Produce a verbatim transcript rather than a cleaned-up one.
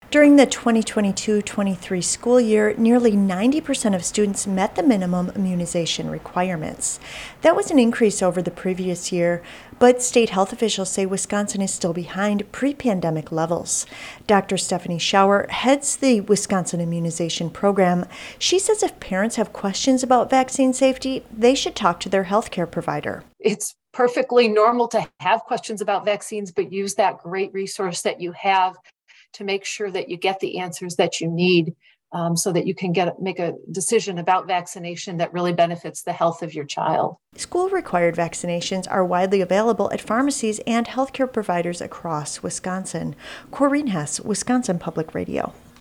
During the twenty twenty-two twenty-three school year, nearly ninety percent of students met the minimum immunization requirements. That was an increase over the previous year, but state health officials say Wisconsin is still behind pre-pandemic levels. Doctor Stephanie Schauer heads the Wisconsin Immunization Program. She says if parents have questions about vaccine safety, they should talk to their healthcare provider. It's perfectly normal to have questions about vaccines, but use that great resource that you have to make sure that you get the answers that you need um, so that you can get make a decision about vaccination that really benefits the health of your child. School-required vaccinations are widely available at pharmacies and healthcare providers across Wisconsin. Corinne Hess, Wisconsin Public Radio.